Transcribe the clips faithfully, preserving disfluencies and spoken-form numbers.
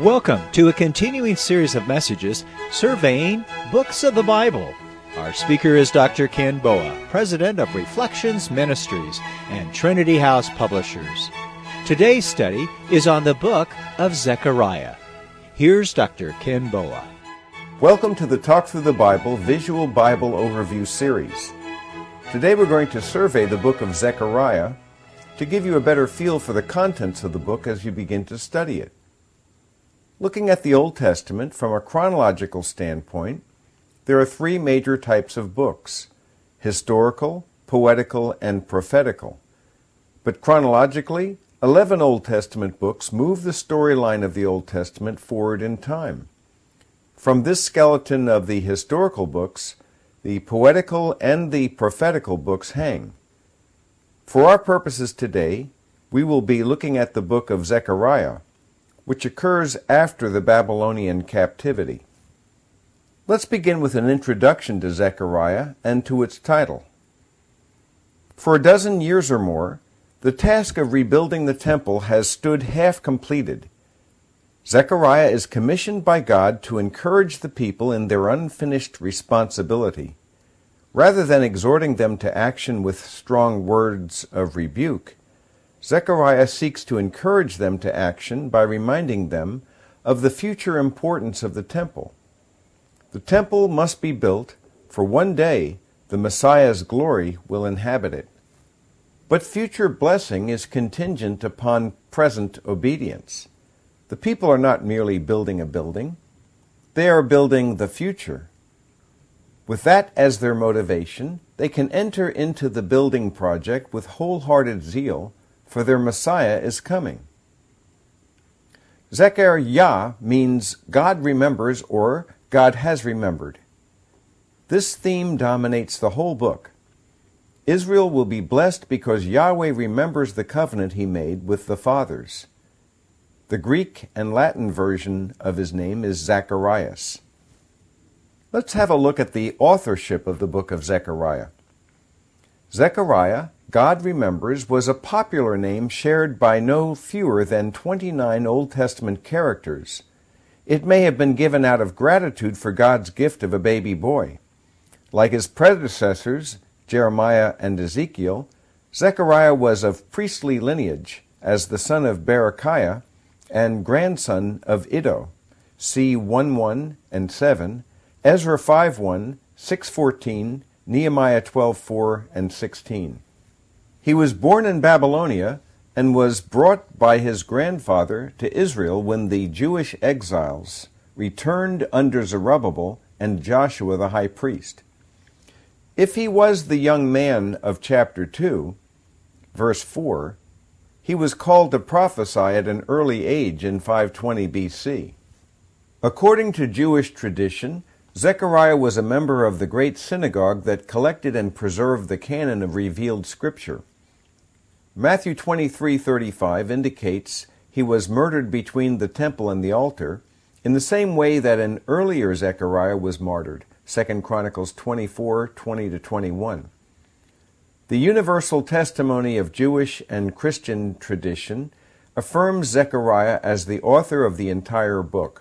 Welcome to a continuing series of messages surveying books of the Bible. Our speaker is Doctor Ken Boa, president of Reflections Ministries and Trinity House Publishers. Today's study is on the book of Zechariah. Here's Doctor Ken Boa. Welcome to the Talk Through the Bible Visual Bible Overview Series. Today we're going to survey the book of Zechariah to give you a better feel for the contents of the book as you begin to study it. Looking at the Old Testament from a chronological standpoint, there are three major types of books: historical, poetical, and prophetical. But chronologically, eleven Old Testament books move the storyline of the Old Testament forward in time. From this skeleton of the historical books, the poetical and the prophetical books hang. For our purposes today, we will be looking at the book of Zechariah, which occurs after the Babylonian captivity. Let's begin with an introduction to Zechariah and to its title. For a dozen years or more, the task of rebuilding the temple has stood half completed. Zechariah is commissioned by God to encourage the people in their unfinished responsibility. Rather than exhorting them to action with strong words of rebuke, Zechariah seeks to encourage them to action by reminding them of the future importance of the temple. The temple must be built, for one day the Messiah's glory will inhabit it. But future blessing is contingent upon present obedience. The people are not merely building a building, they are building the future. With that as their motivation, they can enter into the building project with wholehearted zeal, for their Messiah is coming. Zechariah means God remembers or God has remembered. This theme dominates the whole book. Israel will be blessed because Yahweh remembers the covenant he made with the fathers. The Greek and Latin version of his name is Zacharias. Let's have a look at the authorship of the book of Zechariah. Zechariah, God remembers, was a popular name shared by no fewer than twenty-nine Old Testament characters. It may have been given out of gratitude for God's gift of a baby boy. Like his predecessors, Jeremiah and Ezekiel, Zechariah was of priestly lineage as the son of Berechiah and grandson of Iddo. See one one and seven, Ezra five one, six fourteen, Nehemiah twelve four and sixteen. He was born in Babylonia and was brought by his grandfather to Israel when the Jewish exiles returned under Zerubbabel and Joshua the high priest. If he was the young man of chapter two, verse four, he was called to prophesy at an early age in five twenty B C. According to Jewish tradition, Zechariah was a member of the great synagogue that collected and preserved the canon of revealed Scripture. Matthew twenty-three thirty-five indicates he was murdered between the temple and the altar, in the same way that an earlier Zechariah was martyred, Second Chronicles twenty-four twenty to twenty-one. The universal testimony of Jewish and Christian tradition affirms Zechariah as the author of the entire book.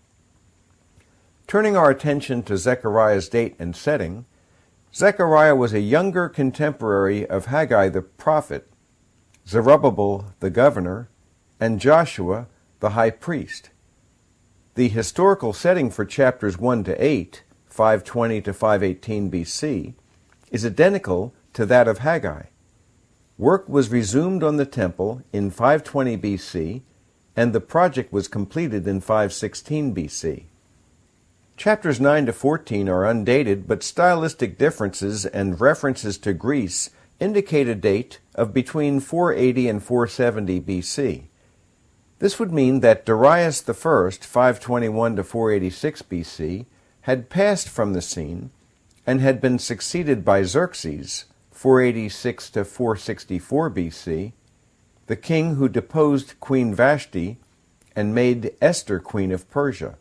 Turning our attention to Zechariah's date and setting, Zechariah was a younger contemporary of Haggai the prophet, Zerubbabel the governor, and Joshua the high priest. The historical setting for chapters one to eight, five twenty to five eighteen B C, is identical to that of Haggai. Work was resumed on the temple in five twenty B C, and the project was completed in five sixteen B C. Chapters nine to fourteen are undated, but stylistic differences and references to Greece indicate a date of between four eighty and four seventy B C. This would mean that Darius the First, five twenty-one to four eighty-six B C, had passed from the scene and had been succeeded by Xerxes, four eighty-six to four sixty-four B C, the king who deposed Queen Vashti and made Esther queen of Persia.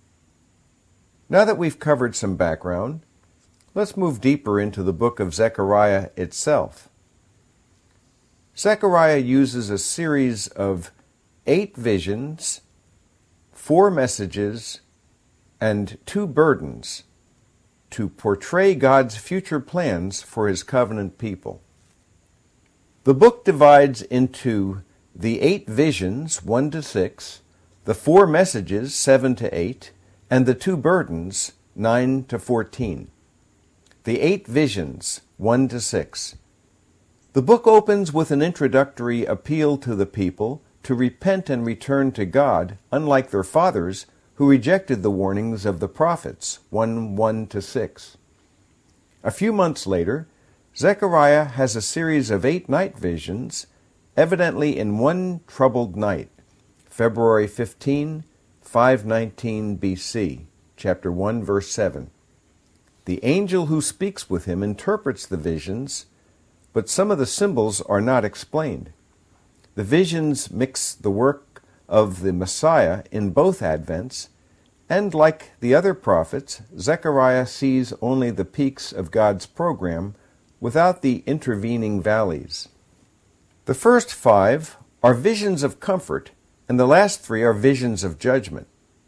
Now that we've covered some background, let's move deeper into the book of Zechariah itself. Zechariah uses a series of eight visions four messages, and two burdens to portray God's future plans for His covenant people. The book divides into the eight visions, one to six, the four messages, seven to eight, and the two burdens, nine to fourteen. The eight visions, one to six. The book opens with an introductory appeal to the people to repent and return to God, unlike their fathers, who rejected the warnings of the prophets, one one to six. A few months later, Zechariah has a series of eight night visions, evidently in one troubled night, February fifteenth, five nineteen B C, chapter one, verse seven. The angel who speaks with him interprets the visions, but some of the symbols are not explained. The visions mix the work of the Messiah in both Advents, and like the other prophets, Zechariah sees only the peaks of God's program without the intervening valleys. The first five are visions of comfort, and the last three are visions of judgment.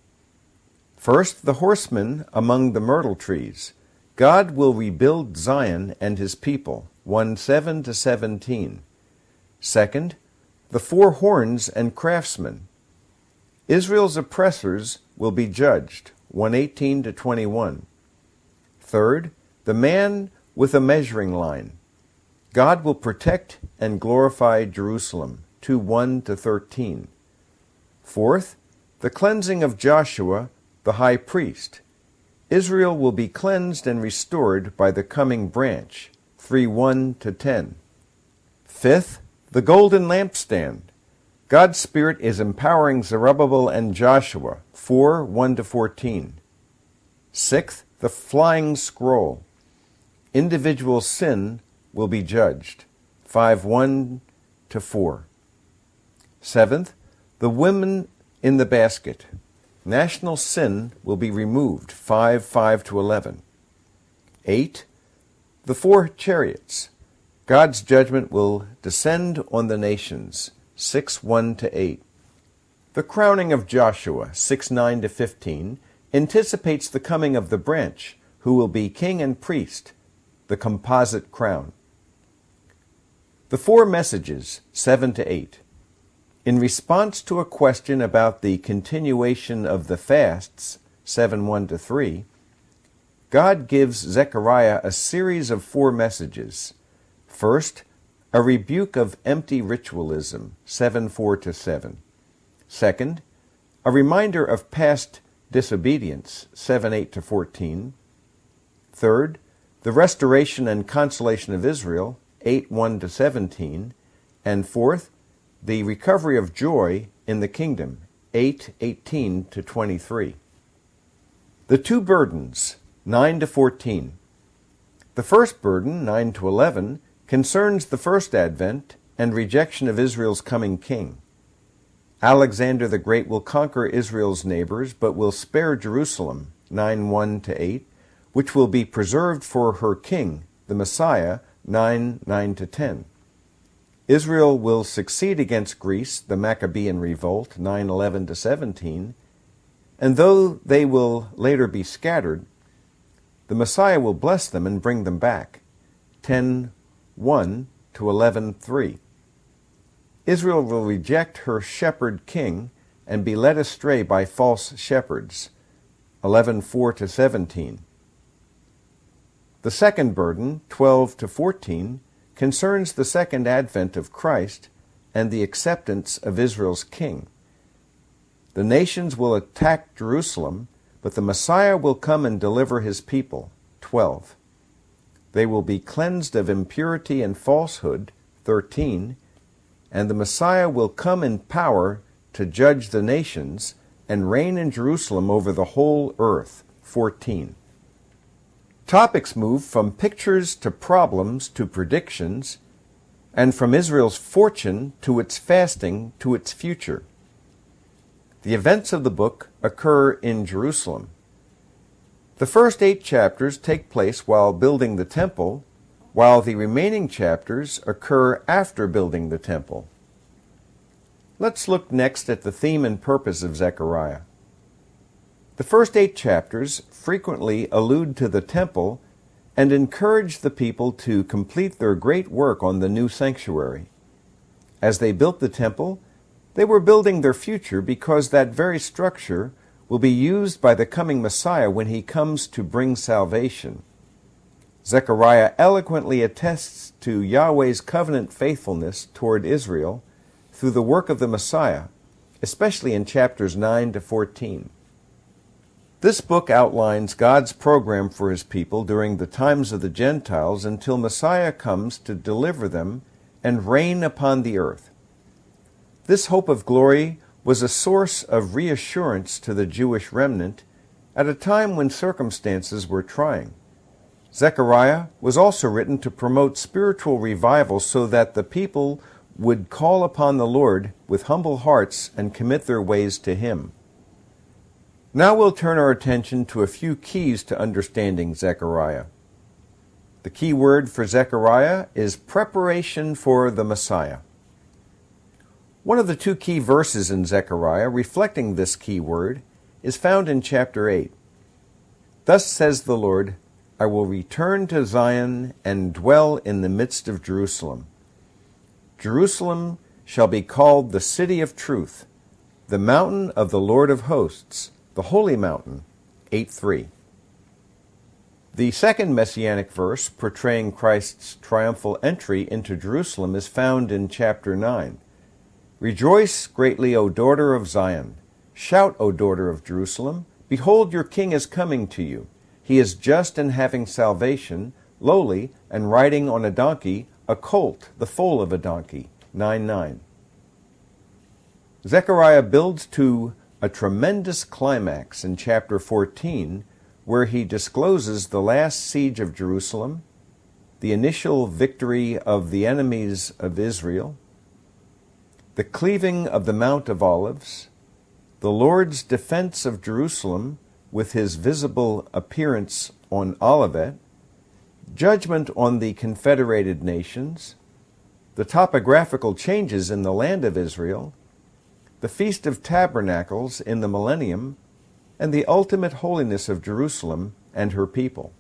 First, the horseman among the myrtle trees. God will rebuild Zion and His people, one seven to seventeen. Second, the four horns and craftsmen. Israel's oppressors will be judged, one eighteen to twenty-one. Third, the man with a measuring line. God will protect and glorify Jerusalem, two one to thirteen. Fourth, the cleansing of Joshua, the high priest. Israel will be cleansed and restored by the coming branch, three one to ten. Fifth, the golden lampstand. God's Spirit is empowering Zerubbabel and Joshua, four one to fourteen. Sixth, the flying scroll. Individual sin will be judged, five one to four. Seventh, the women in the basket. National sin will be removed, five five to eleven. Eight, the four chariots. God's judgment will descend on the nations, six one to eight. The crowning of Joshua, six nine to fifteen, anticipates the coming of the branch, who will be king and priest, the composite crown. The four messages, seven to eight. In response to a question about the continuation of the fasts, seven one to three, God gives Zechariah a series of four messages. First, a rebuke of empty ritualism, seven four to seven. Second, a reminder of past disobedience, seven eight to fourteen. Third, the restoration and consolation of Israel, eight one to seventeen. And fourth, the recovery of joy in the kingdom, eight eighteen to twenty-three. The two burdens, nine to fourteen. The first burden, nine to eleven, concerns the first advent and rejection of Israel's coming king. Alexander the Great will conquer Israel's neighbors, but will spare Jerusalem, nine one to eight, which will be preserved for her king, the Messiah, nine nine to ten. Israel will succeed against Greece, the Maccabean revolt, nine eleven to seventeen, and though they will later be scattered, the Messiah will bless them and bring them back, ten one to eleven three. Israel will reject her shepherd king and be led astray by false shepherds, eleven four to seventeen. The second burden, twelve to fourteen, concerns the second advent of Christ and the acceptance of Israel's king. The nations will attack Jerusalem, but the Messiah will come and deliver his people, twelve. They will be cleansed of impurity and falsehood, thirteen, and the Messiah will come in power to judge the nations and reign in Jerusalem over the whole earth, fourteen. Topics move from pictures to problems to predictions, and from Israel's fortune to its fasting to its future. The events of the book occur in Jerusalem. The first eight chapters take place while building the temple, while the remaining chapters occur after building the temple. Let's look next at the theme and purpose of Zechariah. The first eight chapters frequently allude to the temple and encourage the people to complete their great work on the new sanctuary. As they built the temple, they were building their future because that very structure will be used by the coming Messiah when he comes to bring salvation. Zechariah eloquently attests to Yahweh's covenant faithfulness toward Israel through the work of the Messiah, especially in chapters nine to fourteen. This book outlines God's program for his people during the times of the Gentiles until Messiah comes to deliver them and reign upon the earth. This hope of glory was a source of reassurance to the Jewish remnant at a time when circumstances were trying. Zechariah was also written to promote spiritual revival so that the people would call upon the Lord with humble hearts and commit their ways to him. Now we'll turn our attention to a few keys to understanding Zechariah. The key word for Zechariah is preparation for the Messiah. One of the two key verses in Zechariah reflecting this key word is found in chapter eight. Thus says the Lord, I will return to Zion and dwell in the midst of Jerusalem. Jerusalem shall be called the city of truth, the mountain of the Lord of hosts, the holy mountain. eight three. The second messianic verse portraying Christ's triumphal entry into Jerusalem is found in chapter nine. Rejoice greatly, O daughter of Zion. Shout, O daughter of Jerusalem. Behold, your king is coming to you. He is just and having salvation, lowly, and riding on a donkey, a colt, the foal of a donkey. nine nine. Zechariah builds to a tremendous climax in chapter fourteen, where he discloses the last siege of Jerusalem, the initial victory of the enemies of Israel, the cleaving of the Mount of Olives, the Lord's defense of Jerusalem with his visible appearance on Olivet, judgment on the confederated nations, the topographical changes in the land of Israel, the Feast of Tabernacles in the millennium, and the ultimate holiness of Jerusalem and her people.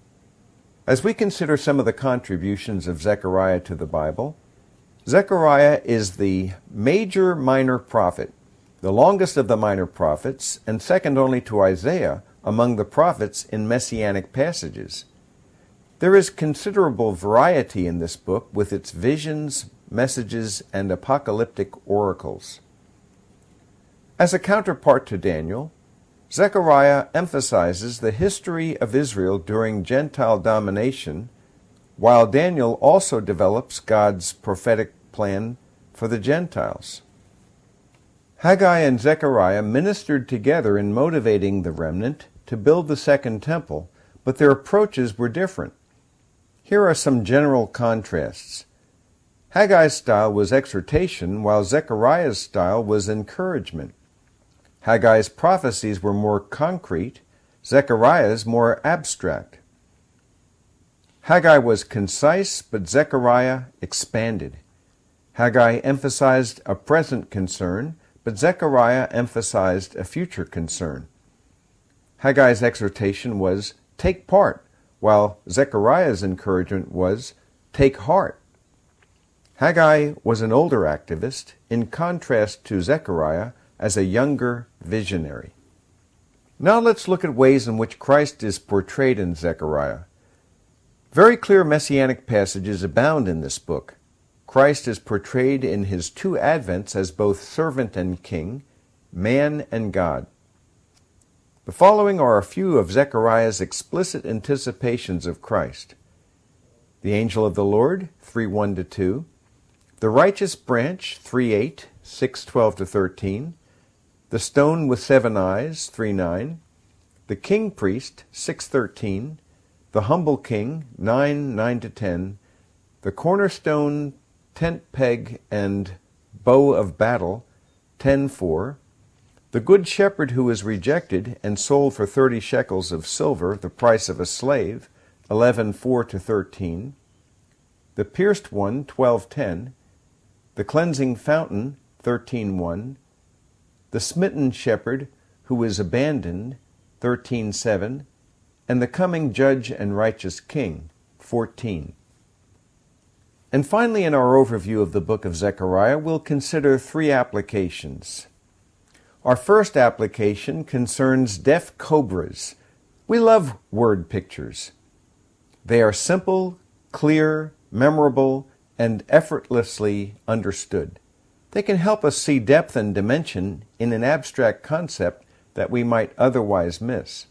As we consider some of the contributions of Zechariah to the Bible, Zechariah is the major minor prophet, the longest of the minor prophets, and second only to Isaiah among the prophets in messianic passages. There is considerable variety in this book with its visions, messages, and apocalyptic oracles. As a counterpart to Daniel, Zechariah emphasizes the history of Israel during Gentile domination, while Daniel also develops God's prophetic plan for the Gentiles. Haggai and Zechariah ministered together in motivating the remnant to build the second temple, but their approaches were different. Here are some general contrasts. Haggai's style was exhortation, while Zechariah's style was encouragement. Haggai's prophecies were more concrete, Zechariah's more abstract. Haggai was concise, but Zechariah expanded. Haggai emphasized a present concern, but Zechariah emphasized a future concern. Haggai's exhortation was, take part, while Zechariah's encouragement was, take heart. Haggai was an older activist, in contrast to Zechariah as a younger visionary. Now let's look at ways in which Christ is portrayed in Zechariah. Very clear messianic passages abound in this book. Christ is portrayed in his two advents as both servant and king, man and God. The following are a few of Zechariah's explicit anticipations of Christ. The angel of the Lord, three one to two. The righteous branch, three eight, six twelve to thirteen. The stone with seven eyes, three nine. The king priest, six thirteen. The humble king, nine nine to ten. The cornerstone, tent peg, and bow of battle, ten four. The good shepherd who is rejected and sold for thirty shekels of silver, the price of a slave, eleven four to thirteen. The pierced one, twelve ten. The cleansing fountain, thirteen one. The smitten shepherd who is abandoned, thirteen seven, and the coming judge and righteous king, fourteen. And finally, in our overview of the book of Zechariah, we'll consider three applications. Our first application concerns deaf cobras. We love word pictures. They are simple, clear, memorable, and effortlessly understood. They can help us see depth and dimension in an abstract concept that we might otherwise miss.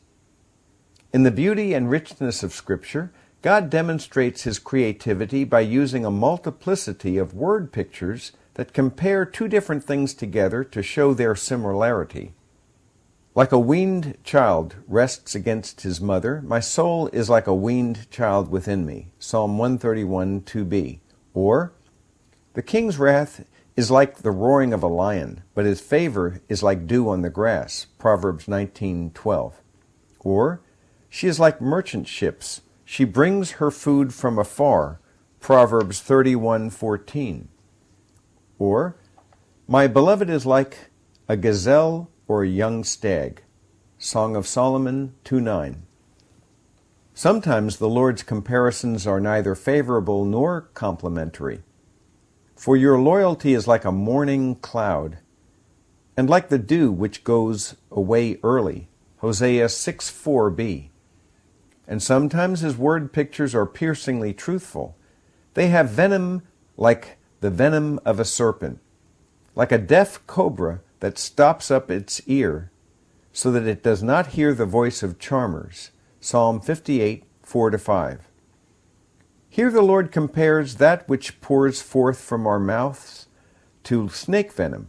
In the beauty and richness of Scripture, God demonstrates His creativity by using a multiplicity of word pictures that compare two different things together to show their similarity. Like a weaned child rests against his mother, my soul is like a weaned child within me, Psalm one thirty-one, two b. Or, the king's wrath is like the roaring of a lion, but his favor is like dew on the grass, Proverbs nineteen twelve. Or, she is like merchant ships, she brings her food from afar, Proverbs thirty-one fourteen. Or, my beloved is like a gazelle or a young stag, Song of Solomon two nine. Sometimes the Lord's comparisons are neither favorable nor complimentary. For your loyalty is like a morning cloud, and like the dew which goes away early, Hosea six four b. And sometimes his word pictures are piercingly truthful. They have venom like the venom of a serpent, like a deaf cobra that stops up its ear so that it does not hear the voice of charmers, Psalm fifty-eight four to five. Here the Lord compares that which pours forth from our mouths to snake venom.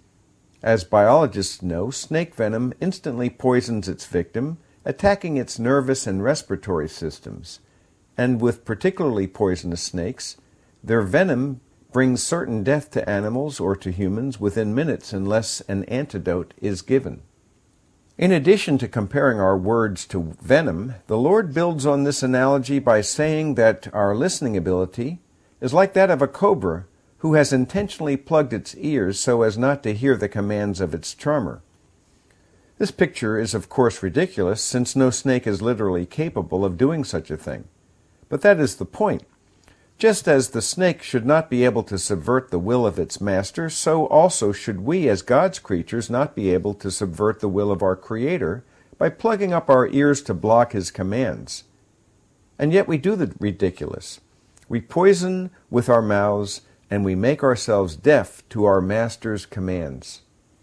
As biologists know, snake venom instantly poisons its victim, attacking its nervous and respiratory systems. And with particularly poisonous snakes, their venom brings certain death to animals or to humans within minutes unless an antidote is given. In addition to comparing our words to venom, the Lord builds on this analogy by saying that our listening ability is like that of a cobra who has intentionally plugged its ears so as not to hear the commands of its charmer. This picture is of course ridiculous, since no snake is literally capable of doing such a thing. But that is the point. Just as the snake should not be able to subvert the will of its master, so also should we as God's creatures not be able to subvert the will of our Creator by plugging up our ears to block His commands. And yet we do the ridiculous. We poison with our mouths, and we make ourselves deaf to our Master's commands.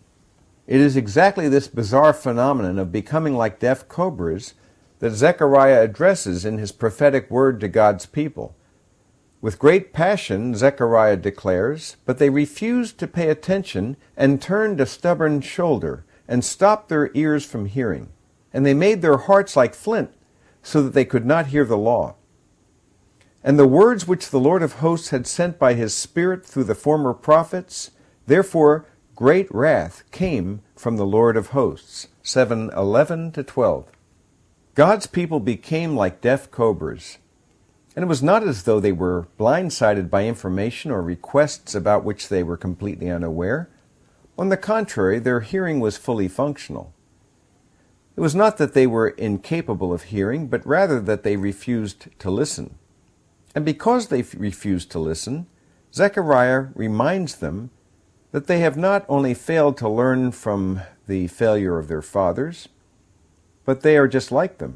It is exactly this bizarre phenomenon of becoming like deaf cobras that Zechariah addresses in his prophetic word to God's people. With great passion, Zechariah declares, but they refused to pay attention and turned a stubborn shoulder and stopped their ears from hearing. And they made their hearts like flint so that they could not hear the law. And the words which the Lord of hosts had sent by his Spirit through the former prophets, therefore great wrath came from the Lord of hosts. seven eleven to twelve. God's people became like deaf cobras. And it was not as though they were blindsided by information or requests about which they were completely unaware. On the contrary, their hearing was fully functional. It was not that they were incapable of hearing, but rather that they refused to listen. And because they refused to listen, Zechariah reminds them that they have not only failed to learn from the failure of their fathers, but they are just like them.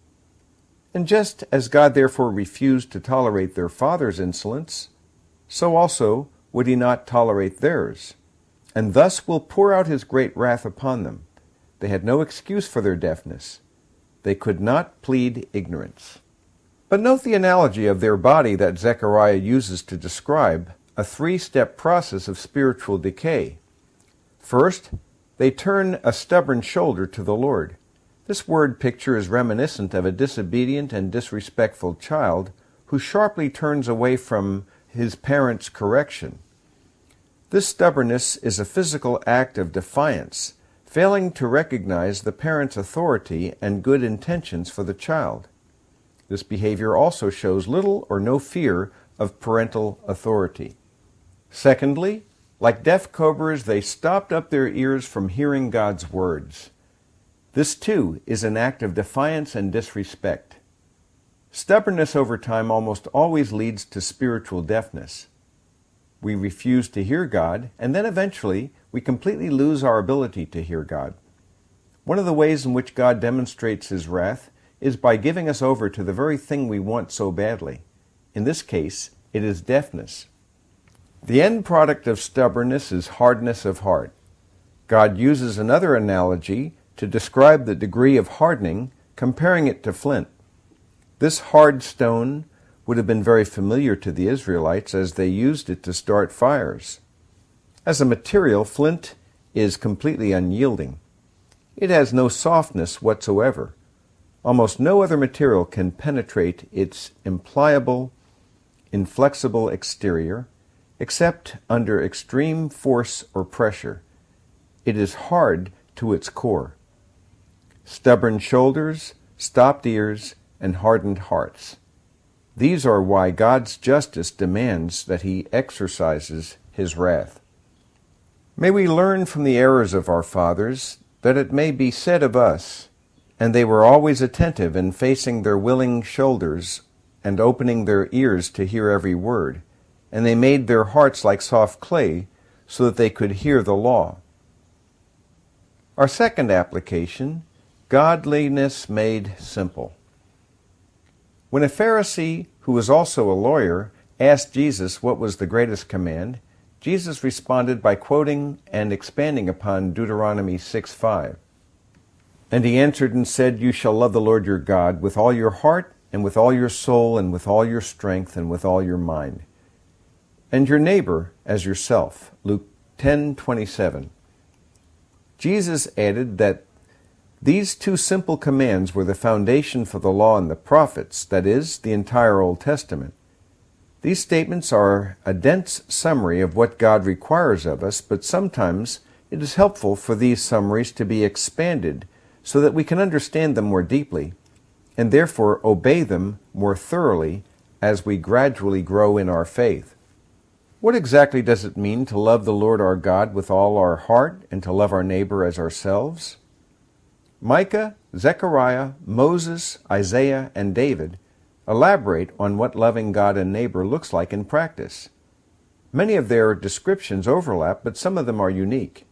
And just as God therefore refused to tolerate their father's insolence, so also would he not tolerate theirs, and thus will pour out his great wrath upon them. They had no excuse for their deafness. They could not plead ignorance. But note the analogy of their body that Zechariah uses to describe a three-step process of spiritual decay. First, they turn a stubborn shoulder to the Lord. This word picture is reminiscent of a disobedient and disrespectful child who sharply turns away from his parents' correction. This stubbornness is a physical act of defiance, failing to recognize the parent's authority and good intentions for the child. This behavior also shows little or no fear of parental authority. Secondly, like deaf cobras, they stopped up their ears from hearing God's words. This, too, is an act of defiance and disrespect. Stubbornness over time almost always leads to spiritual deafness. We refuse to hear God, and then eventually we completely lose our ability to hear God. One of the ways in which God demonstrates His wrath is by giving us over to the very thing we want so badly. In this case, it is deafness. The end product of stubbornness is hardness of heart. God uses another analogy to describe the degree of hardening, comparing it to flint. This hard stone would have been very familiar to the Israelites as they used it to start fires. As a material, flint is completely unyielding. It has no softness whatsoever. Almost no other material can penetrate its impliable, inflexible exterior, except under extreme force or pressure. It is hard to its core. Stubborn shoulders, stopped ears, and hardened hearts. These are why God's justice demands that He exercises His wrath. May we learn from the errors of our fathers that it may be said of us, and they were always attentive in facing their willing shoulders and opening their ears to hear every word, and they made their hearts like soft clay so that they could hear the law. Our second application, godliness made simple. When a Pharisee, who was also a lawyer, asked Jesus what was the greatest command, Jesus responded by quoting and expanding upon Deuteronomy six five. And he answered and said, "You shall love the Lord your God with all your heart, and with all your soul, and with all your strength, and with all your mind, and your neighbor as yourself." Luke ten twenty-seven. Jesus added that these two simple commands were the foundation for the law and the prophets, that is, the entire Old Testament. These statements are a dense summary of what God requires of us, but sometimes it is helpful for these summaries to be expanded so that we can understand them more deeply, and therefore obey them more thoroughly as we gradually grow in our faith. What exactly does it mean to love the Lord our God with all our heart and to love our neighbor as ourselves? Micah, Zechariah, Moses, Isaiah, and David elaborate on what loving God and neighbor looks like in practice. Many of their descriptions overlap, but some of them are unique.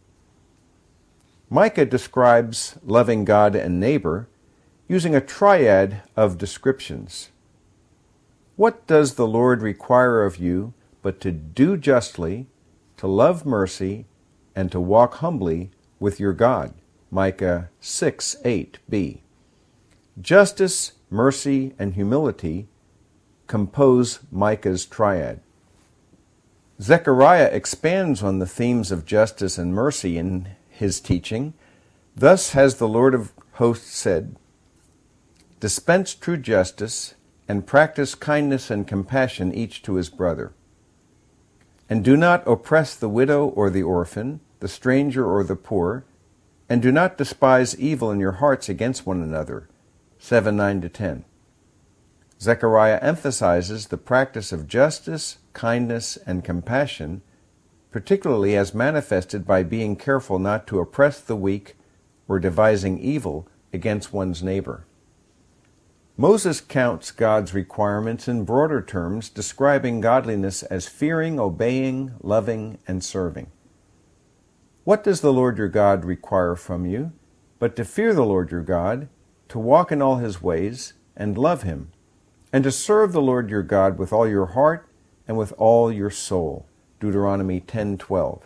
Micah describes loving God and neighbor using a triad of descriptions. What does the Lord require of you but to do justly, to love mercy, and to walk humbly with your God? Micah six eight b. Justice, mercy, and humility compose Micah's triad. Zechariah expands on the themes of justice and mercy in his teaching. Thus has the Lord of hosts said, "Dispense true justice, and practice kindness and compassion each to his brother. And do not oppress the widow or the orphan, the stranger or the poor, and do not despise evil in your hearts against one another." seven nine to ten. Zechariah emphasizes the practice of justice, kindness, and compassion, particularly as manifested by being careful not to oppress the weak or devising evil against one's neighbor. Moses counts God's requirements in broader terms, describing godliness as fearing, obeying, loving, and serving. What does the Lord your God require from you, but to fear the Lord your God, to walk in all his ways, and love him, and to serve the Lord your God with all your heart and with all your soul? Deuteronomy ten twelve.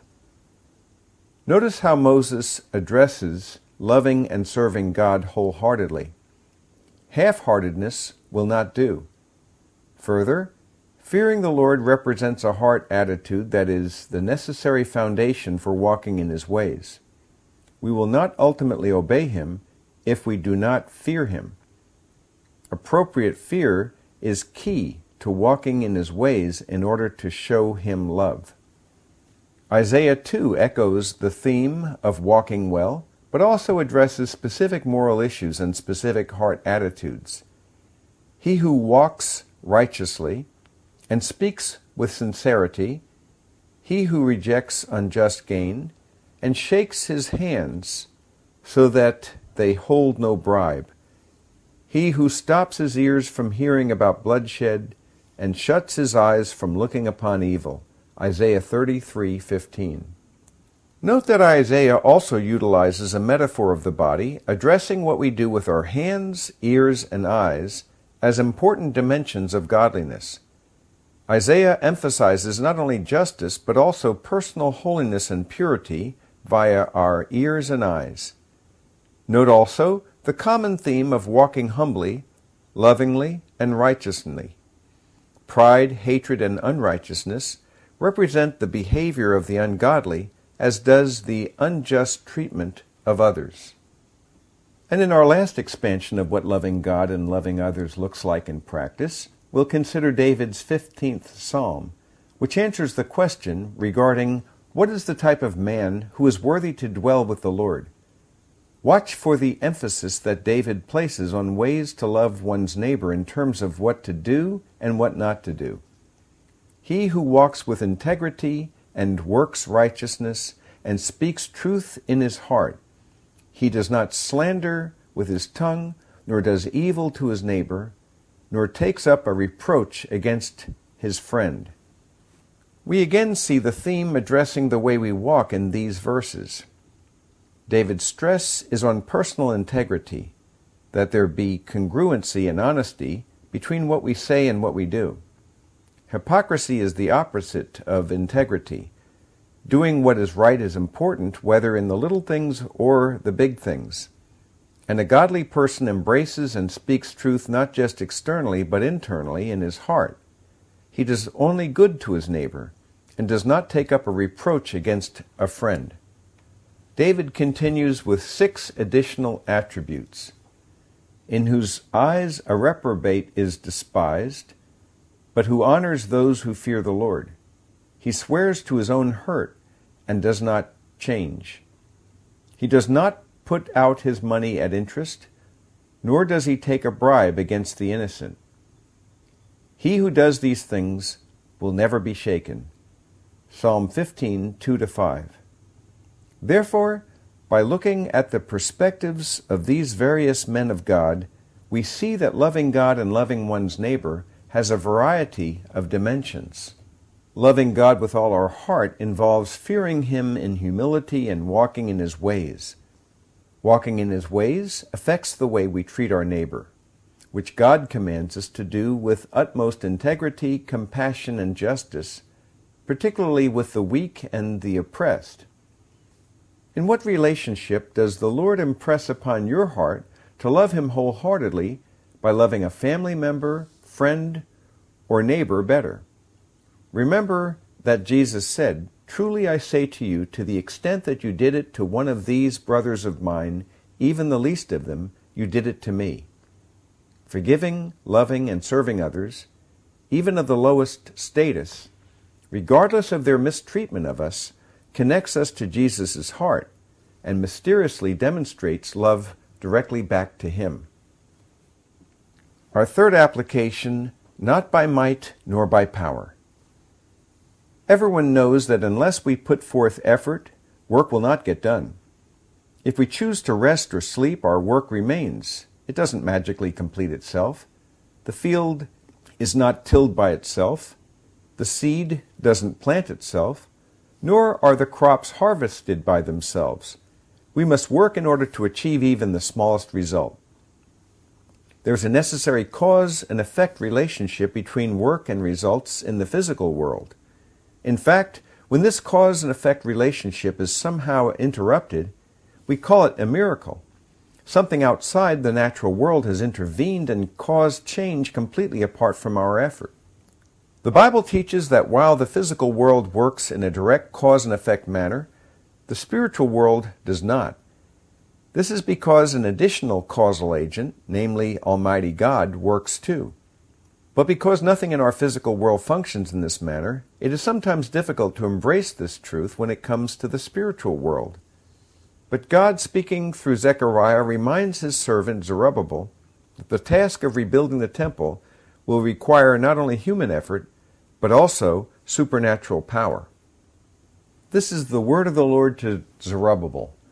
Notice how Moses addresses loving and serving God wholeheartedly. Half-heartedness will not do. Further, fearing the Lord represents a heart attitude that is the necessary foundation for walking in his ways. We will not ultimately obey him if we do not fear him. Appropriate fear is key to walking in his ways in order to show him love. Isaiah two echoes the theme of walking well, but also addresses specific moral issues and specific heart attitudes. He who walks righteously and speaks with sincerity, he who rejects unjust gain and shakes his hands so that they hold no bribe. He who stops his ears from hearing about bloodshed and shuts his eyes from looking upon evil. Isaiah thirty-three fifteen. Note that Isaiah also utilizes a metaphor of the body, addressing what we do with our hands, ears, and eyes as important dimensions of godliness. Isaiah emphasizes not only justice, but also personal holiness and purity via our ears and eyes. Note also the common theme of walking humbly, lovingly, and righteously. Pride, hatred, and unrighteousness represent the behavior of the ungodly, as does the unjust treatment of others. And in our last expansion of what loving God and loving others looks like in practice, we'll consider David's fifteenth Psalm, which answers the question regarding what is the type of man who is worthy to dwell with the Lord. Watch for the emphasis that David places on ways to love one's neighbor in terms of what to do and what not to do. He who walks with integrity and works righteousness and speaks truth in his heart, he does not slander with his tongue, nor does evil to his neighbor, nor takes up a reproach against his friend. We again see the theme addressing the way we walk in these verses. David's stress is on personal integrity, that there be congruency and honesty between what we say and what we do. Hypocrisy is the opposite of integrity. Doing what is right is important, whether in the little things or the big things. And a godly person embraces and speaks truth not just externally, but internally in his heart. He does only good to his neighbor, and does not take up a reproach against a friend. David continues with six additional attributes. In whose eyes a reprobate is despised, but who honors those who fear the Lord. He swears to his own hurt and does not change. He does not put out his money at interest, nor does he take a bribe against the innocent. He who does these things will never be shaken. Psalm fifteen, two to five. Therefore, by looking at the perspectives of these various men of God, we see that loving God and loving one's neighbor has a variety of dimensions. Loving God with all our heart involves fearing Him in humility and walking in His ways. Walking in His ways affects the way we treat our neighbor, which God commands us to do with utmost integrity, compassion, and justice, particularly with the weak and the oppressed. In what relationship does the Lord impress upon your heart to love Him wholeheartedly by loving a family member, friend, or neighbor better? Remember that Jesus said, "Truly I say to you, to the extent that you did it to one of these brothers of mine, even the least of them, you did it to me." Forgiving, loving, and serving others, even of the lowest status, regardless of their mistreatment of us, connects us to Jesus' heart and mysteriously demonstrates love directly back to Him. Our third application, not by might nor by power. Everyone knows that unless we put forth effort, work will not get done. If we choose to rest or sleep, our work remains. It doesn't magically complete itself. The field is not tilled by itself. The seed doesn't plant itself, nor are the crops harvested by themselves. We must work in order to achieve even the smallest result. There's a necessary cause and effect relationship between work and results in the physical world. In fact, when this cause and effect relationship is somehow interrupted, we call it a miracle. Something outside the natural world has intervened and caused change completely apart from our effort. The Bible teaches that while the physical world works in a direct cause and effect manner, the spiritual world does not. This is because an additional causal agent, namely Almighty God, works too. But because nothing in our physical world functions in this manner, it is sometimes difficult to embrace this truth when it comes to the spiritual world. But God, speaking through Zechariah, reminds His servant Zerubbabel that the task of rebuilding the temple will require not only human effort, but also supernatural power. This is the word of the Lord to Zerubbabel.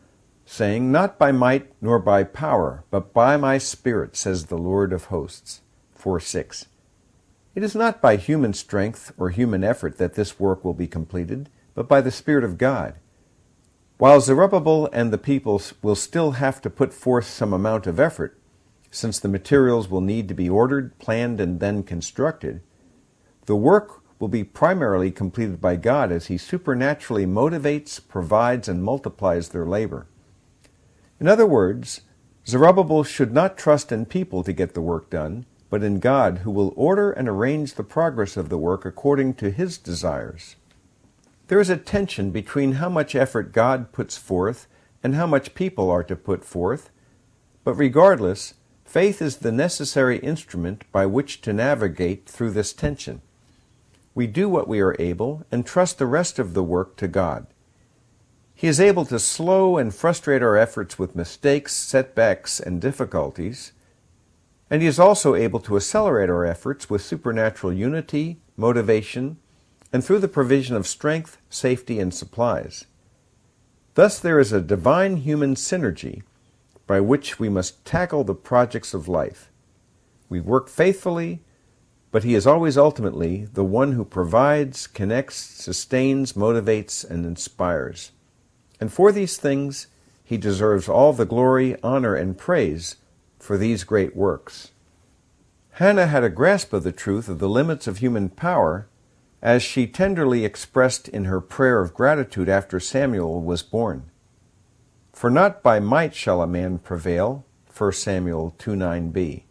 saying, "Not by might nor by power, but by my Spirit, says the Lord of hosts." four six. It is not by human strength or human effort that this work will be completed, but by the Spirit of God. While Zerubbabel and the people will still have to put forth some amount of effort, since the materials will need to be ordered, planned, and then constructed, the work will be primarily completed by God as He supernaturally motivates, provides, and multiplies their labor. In other words, Zerubbabel should not trust in people to get the work done, but in God, who will order and arrange the progress of the work according to His desires. There is a tension between how much effort God puts forth and how much people are to put forth, but regardless, faith is the necessary instrument by which to navigate through this tension. We do what we are able and trust the rest of the work to God. He is able to slow and frustrate our efforts with mistakes, setbacks, and difficulties, and He is also able to accelerate our efforts with supernatural unity, motivation, and through the provision of strength, safety, and supplies. Thus there is a divine human synergy by which we must tackle the projects of life. We work faithfully, but He is always ultimately the one who provides, connects, sustains, motivates, and inspires. And for these things, He deserves all the glory, honor, and praise for these great works. Hannah had a grasp of the truth of the limits of human power, as she tenderly expressed in her prayer of gratitude after Samuel was born. "For not by might shall a man prevail," First Samuel two nine b.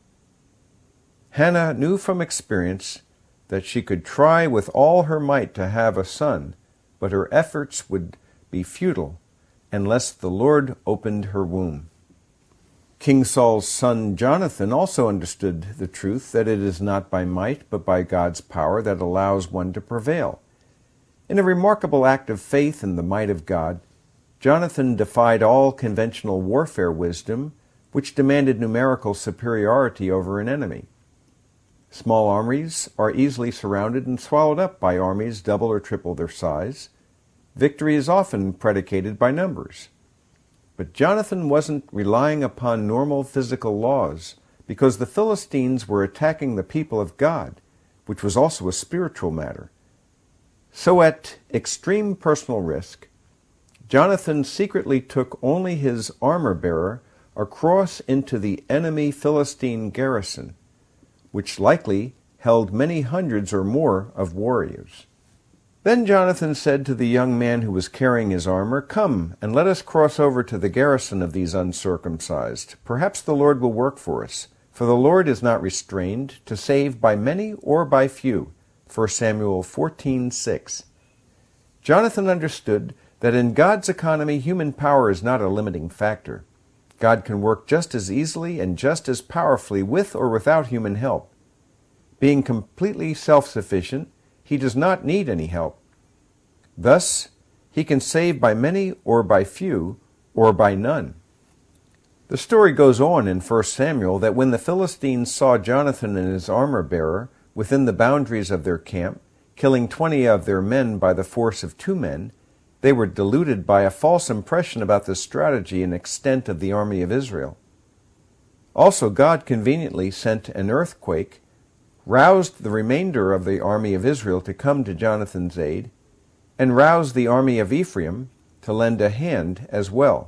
Hannah knew from experience that she could try with all her might to have a son, but her efforts would be futile unless the Lord opened her womb. King Saul's son Jonathan also understood the truth that it is not by might but by God's power that allows one to prevail. In a remarkable act of faith in the might of God, Jonathan defied all conventional warfare wisdom, which demanded numerical superiority over an enemy. Small armies are easily surrounded and swallowed up by armies double or triple their size. Victory is often predicated by numbers. But Jonathan wasn't relying upon normal physical laws, because the Philistines were attacking the people of God, which was also a spiritual matter. So at extreme personal risk, Jonathan secretly took only his armor-bearer across into the enemy Philistine garrison, which likely held many hundreds or more of warriors. Then Jonathan said to the young man who was carrying his armor, "Come, and let us cross over to the garrison of these uncircumcised. Perhaps the Lord will work for us, for the Lord is not restrained to save by many or by few." First Samuel fourteen six. Jonathan understood that in God's economy, human power is not a limiting factor. God can work just as easily and just as powerfully with or without human help. Being completely self-sufficient, He does not need any help. Thus, He can save by many or by few or by none. The story goes on in First Samuel that when the Philistines saw Jonathan and his armor-bearer within the boundaries of their camp, killing twenty of their men by the force of two men, they were deluded by a false impression about the strategy and extent of the army of Israel. Also, God conveniently sent an earthquake, roused the remainder of the army of Israel to come to Jonathan's aid, and roused the army of Ephraim to lend a hand as well.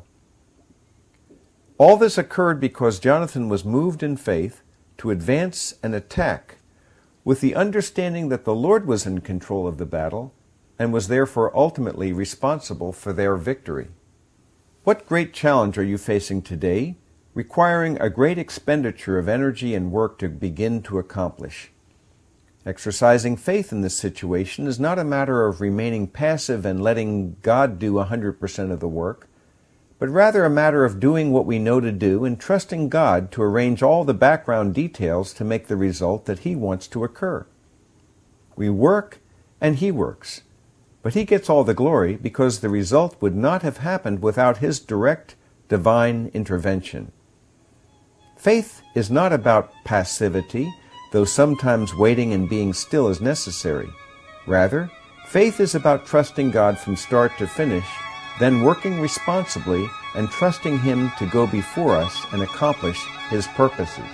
All this occurred because Jonathan was moved in faith to advance and attack, with the understanding that the Lord was in control of the battle and was therefore ultimately responsible for their victory. What great challenge are you facing today, requiring a great expenditure of energy and work to begin to accomplish? Exercising faith in this situation is not a matter of remaining passive and letting God do one hundred percent of the work, but rather a matter of doing what we know to do and trusting God to arrange all the background details to make the result that He wants to occur. We work and He works, but He gets all the glory because the result would not have happened without His direct, divine intervention. Faith is not about passivity, though sometimes waiting and being still is necessary. Rather, faith is about trusting God from start to finish then working responsibly and trusting Him to go before us and accomplish His purposes.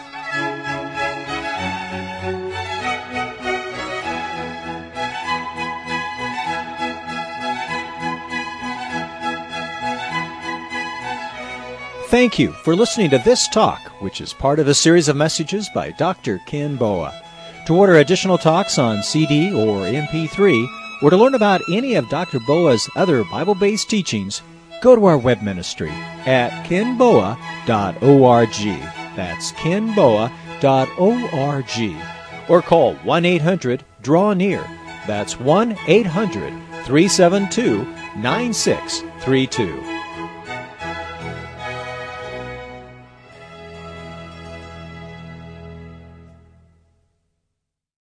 Thank you for listening to this talk, which is part of a series of messages by Doctor Ken Boa. To order additional talks on C D or M P three, or to learn about any of Doctor Boa's other Bible-based teachings, go to our web ministry at ken boa dot org. That's ken boa dot org. Or call one eight hundred draw near. That's one eight hundred three seven two nine six three two.